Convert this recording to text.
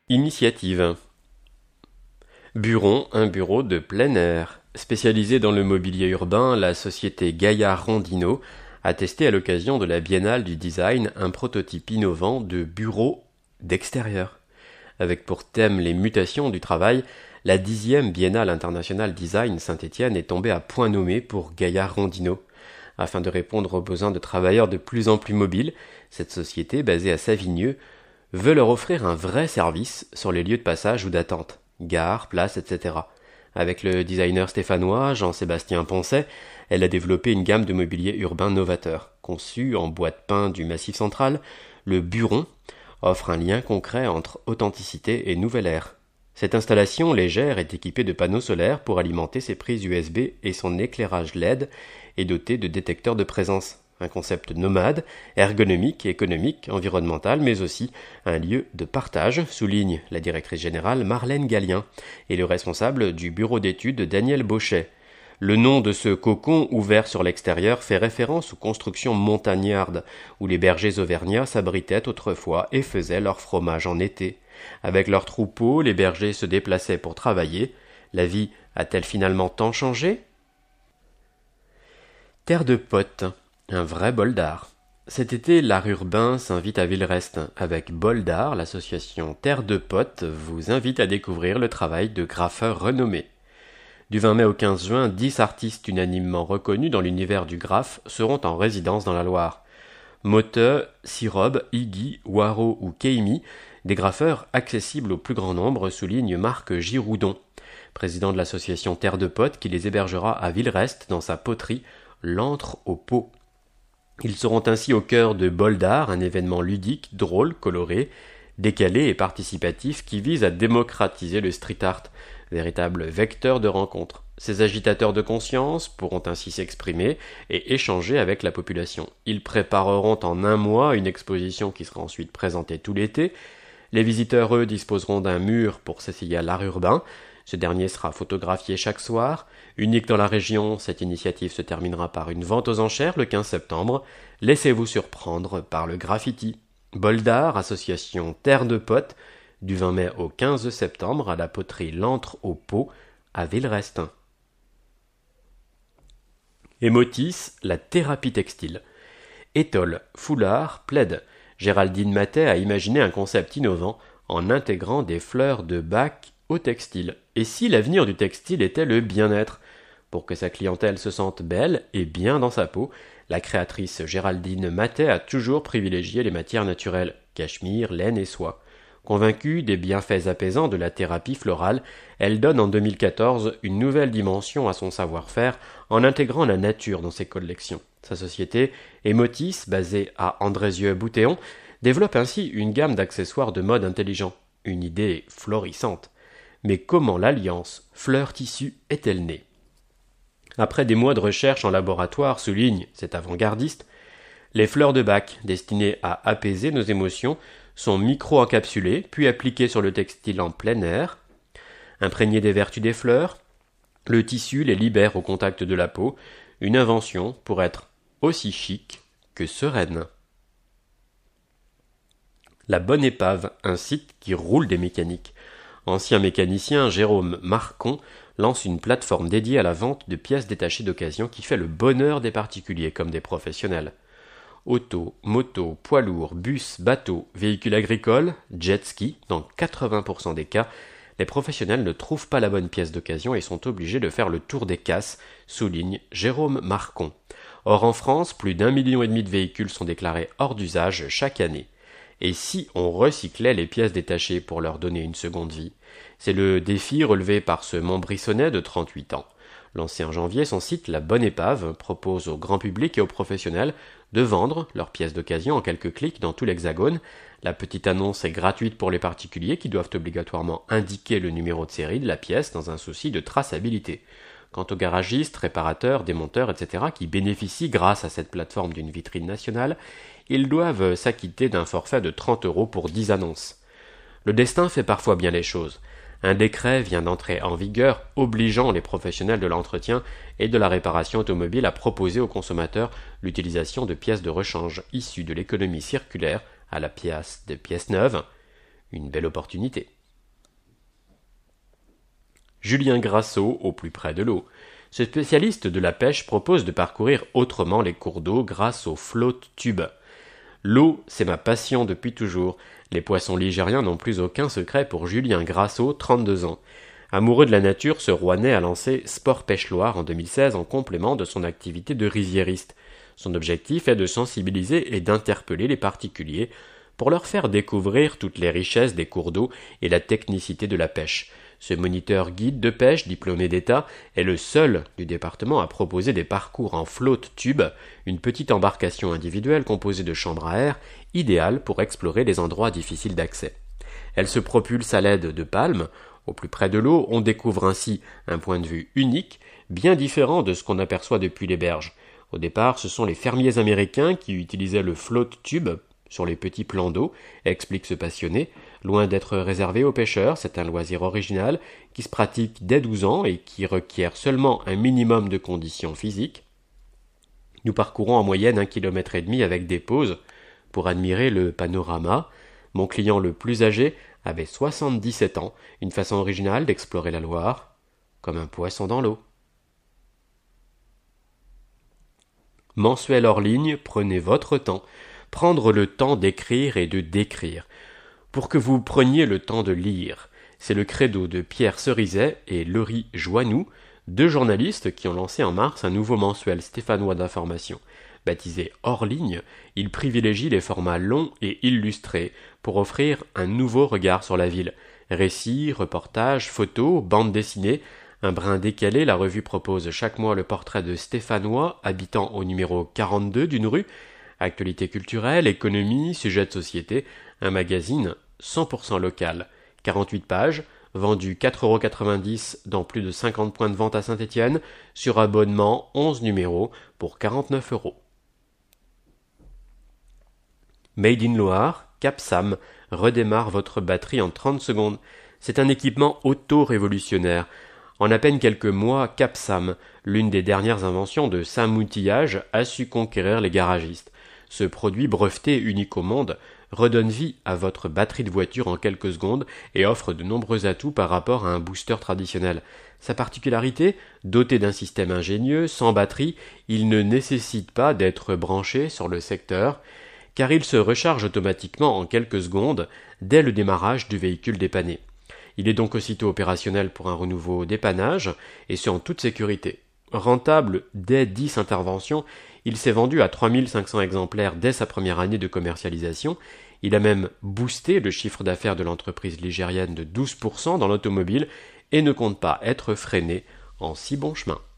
Initiative. Buron, un bureau de plein air. Spécialisé dans le mobilier urbain, la société Gaillard-Rondino a testé à l'occasion de la Biennale du Design un prototype innovant de bureau d'extérieur. Avec pour thème les mutations du travail, la 10e Biennale internationale Design Saint-Étienne est tombée à point nommé pour Gaillard-Rondino. Afin de répondre aux besoins de travailleurs de plus en plus mobiles, cette société, basée à Savigneux, veut leur offrir un vrai service sur les lieux de passage ou d'attente, gares, places, etc. Avec le designer stéphanois Jean-Sébastien Poncet, elle a développé une gamme de mobilier urbain novateur. Conçu en bois de pin du Massif central, le Buron offre un lien concret entre authenticité et nouvelle ère. Cette installation légère est équipée de panneaux solaires pour alimenter ses prises USB et son éclairage LED est doté de détecteurs de présence. Un concept nomade, ergonomique, économique, environnemental, mais aussi un lieu de partage, souligne la directrice générale Marlène Gallien et le responsable du bureau d'études Daniel Bauchet. Le nom de ce cocon ouvert sur l'extérieur fait référence aux constructions montagnardes où les bergers auvergnats s'abritaient autrefois et faisaient leur fromage en été. Avec leurs troupeaux, les bergers se déplaçaient pour travailler. La vie a-t-elle finalement tant changé ? Terre de Potes, un vrai bol d'art. Cet été, l'art urbain s'invite à Villerest. Avec Bol d'art, l'association Terre de Potes vous invite à découvrir le travail de graffeurs renommés. Du 20 mai au 15 juin, 10 artistes unanimement reconnus dans l'univers du graphe seront en résidence dans la Loire. Motte, Sirob, Iggy, Waro ou Keimi, des graffeurs accessibles au plus grand nombre, souligne Marc Giroudon, président de l'association Terre de Potes qui les hébergera à Villerest dans sa poterie L'Antre au Pot. Ils seront ainsi au cœur de Bol d'art, un événement ludique, drôle, coloré, décalé et participatif qui vise à démocratiser le street art, véritable vecteur de rencontre. Ces agitateurs de conscience pourront ainsi s'exprimer et échanger avec la population. Ils prépareront en un mois une exposition qui sera ensuite présentée tout l'été. Les visiteurs, eux, disposeront d'un mur pour s'essayer à l'art urbain. Ce dernier sera photographié chaque soir. Unique dans la région, cette initiative se terminera par une vente aux enchères le 15 septembre. Laissez-vous surprendre par le graffiti. Bol d'art, association Terre de Potes, du 20 mai au 15 septembre à la poterie L'Antre au Pot, à Villerest. Emotis, la thérapie textile. Étole, foulard, plaid. Géraldine Matet a imaginé un concept innovant en intégrant des fleurs de bac au textile. Et si l'avenir du textile était le bien-être ? Pour que sa clientèle se sente belle et bien dans sa peau, la créatrice Géraldine Matet a toujours privilégié les matières naturelles, cachemire, laine et soie. Convaincue des bienfaits apaisants de la thérapie florale, elle donne en 2014 une nouvelle dimension à son savoir-faire en intégrant la nature dans ses collections. Sa société, Emotis, basée à Andrézieux-Boutéon, développe ainsi une gamme d'accessoires de mode intelligent. Une idée florissante. Mais comment l'alliance fleur-tissu est-elle née ? Après des mois de recherche en laboratoire, souligne cet avant-gardiste, les fleurs de bac, destinées à apaiser nos émotions, sont micro-encapsulées, puis appliquées sur le textile en plein air. Imprégnées des vertus des fleurs, le tissu les libère au contact de la peau, une invention pour être aussi chic que sereine. La Bonne Épave, un site qui roule des mécaniques. Ancien mécanicien, Jérôme Marcon lance une plateforme dédiée à la vente de pièces détachées d'occasion qui fait le bonheur des particuliers comme des professionnels. Auto, moto, poids lourd, bus, bateau, véhicules agricoles, jet ski, dans 80% des cas, les professionnels ne trouvent pas la bonne pièce d'occasion et sont obligés de faire le tour des casses, souligne Jérôme Marcon. Or en France, plus d'1,5 million de véhicules sont déclarés hors d'usage chaque année. Et si on recyclait les pièces détachées pour leur donner une seconde vie ? C'est le défi relevé par ce Montbrissonnais de 38 ans. Lancé en janvier, son site La Bonne Épave propose au grand public et aux professionnels de vendre leurs pièces d'occasion en quelques clics dans tout l'Hexagone. La petite annonce est gratuite pour les particuliers qui doivent obligatoirement indiquer le numéro de série de la pièce dans un souci de traçabilité. Quant aux garagistes, réparateurs, démonteurs, etc. qui bénéficient grâce à cette plateforme d'une vitrine nationale, ils doivent s'acquitter d'un forfait de 30 € pour 10 annonces. Le destin fait parfois bien les choses. Un décret vient d'entrer en vigueur obligeant les professionnels de l'entretien et de la réparation automobile à proposer aux consommateurs l'utilisation de pièces de rechange issues de l'économie circulaire à la place de pièces neuves. Une belle opportunité. Julien Grasso au plus près de l'eau. Ce spécialiste de la pêche propose de parcourir autrement les cours d'eau grâce aux flotte-tubes. L'eau, c'est ma passion depuis toujours. Les poissons ligériens n'ont plus aucun secret pour Julien Grasso, 32 ans. Amoureux de la nature, ce Rouennais a lancé Sport Pêche Loire en 2016 en complément de son activité de riziériste. Son objectif est de sensibiliser et d'interpeller les particuliers pour leur faire découvrir toutes les richesses des cours d'eau et la technicité de la pêche. Ce moniteur guide de pêche diplômé d'État est le seul du département à proposer des parcours en flotte-tube, une petite embarcation individuelle composée de chambres à air, idéale pour explorer les endroits difficiles d'accès. Elle se propulse à l'aide de palmes. Au plus près de l'eau, on découvre ainsi un point de vue unique, bien différent de ce qu'on aperçoit depuis les berges. Au départ, ce sont les fermiers américains qui utilisaient le flotte-tube sur les petits plans d'eau, explique ce passionné. Loin d'être réservé aux pêcheurs, c'est un loisir original qui se pratique dès 12 ans et qui requiert seulement un minimum de conditions physiques. Nous parcourons en moyenne 1,5 km avec des pauses pour admirer le panorama. Mon client le plus âgé avait 77 ans, une façon originale d'explorer la Loire, comme un poisson dans l'eau. Mensuel hors ligne, prenez votre temps. Prendre le temps d'écrire et de décrire. Pour que vous preniez le temps de lire. C'est le credo de Pierre Cerizet et Laurie Joannou, deux journalistes qui ont lancé en mars un nouveau mensuel stéphanois d'information. Baptisé Hors ligne, il privilégie les formats longs et illustrés pour offrir un nouveau regard sur la ville. Récits, reportages, photos, bandes dessinées, un brin décalé, la revue propose chaque mois le portrait de Stéphanois habitant au numéro 42 d'une rue. Actualité culturelle, économie, sujets de société, un magazine 100% local. 48 pages, vendu 4,90 € dans plus de 50 points de vente à Saint-Étienne, sur abonnement 11 numéros pour 49 €. Made in Loire, Capsam, redémarre votre batterie en 30 secondes. C'est un équipement auto-révolutionnaire. En à peine quelques mois, Capsam, l'une des dernières inventions de Sam Outillage, a su conquérir les garagistes. Ce produit breveté unique au monde redonne vie à votre batterie de voiture en quelques secondes et offre de nombreux atouts par rapport à un booster traditionnel. Sa particularité, doté d'un système ingénieux, sans batterie, il ne nécessite pas d'être branché sur le secteur, car il se recharge automatiquement en quelques secondes dès le démarrage du véhicule dépanné. Il est donc aussitôt opérationnel pour un renouveau dépannage, et ce en toute sécurité. Rentable dès 10 interventions, il s'est vendu à 3500 exemplaires dès sa première année de commercialisation. Il a même boosté le chiffre d'affaires de l'entreprise ligérienne de 12% dans l'automobile et ne compte pas être freiné en si bon chemin.